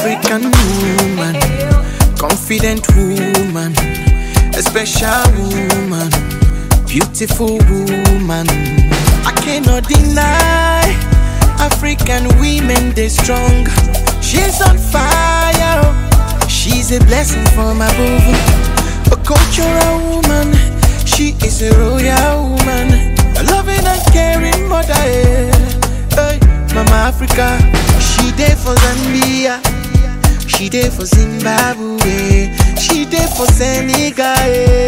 African woman, confident woman, a special woman, beautiful woman. I cannot deny African women, they strong. She's on fire, she's a blessing from above. A cultural woman, she is a royal woman, a loving and caring mother. Hey, Mama Africa, she there for Zambia, she there for Zimbabwe, she there for Senegal.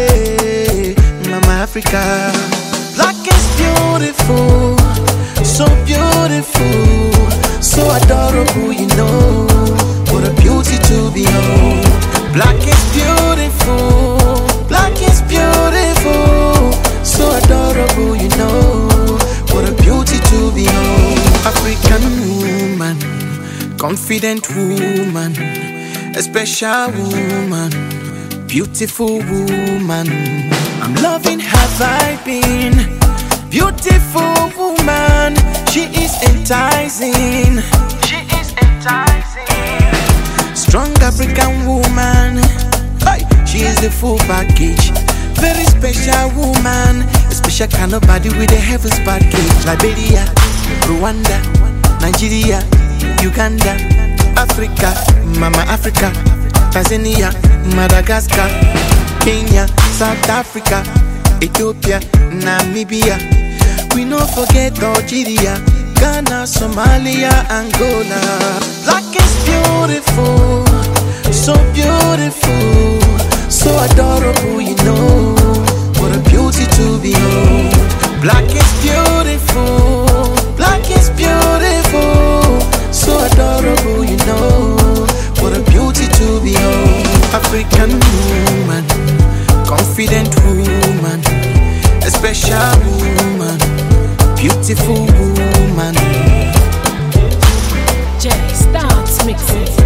Mama Africa, black is beautiful, so beautiful, so adorable, you know. What a beauty to behold. Black is beautiful, black is beautiful, so adorable, you know. What a beauty to behold. African woman, confident woman, a special woman, beautiful woman. I'm loving her vibing. Beautiful woman, she is enticing. She is enticing. Strong African woman, hey, she is the full package. Very special woman, a special kind of body with a heaven's package. Liberia, Rwanda, Nigeria, Uganda, Africa, Mama Africa, Tanzania, Madagascar, Kenya, South Africa, Ethiopia, Namibia. We no forget Algeria, Ghana, Somalia, Angola. Black is beautiful, so beautiful, so adorable, you know. What a beauty to behold. Black is beautiful, black is beautiful, so adorable, you know. What a beauty to behold. African woman, confident woman, a special woman, beautiful woman. Jay starts mixing.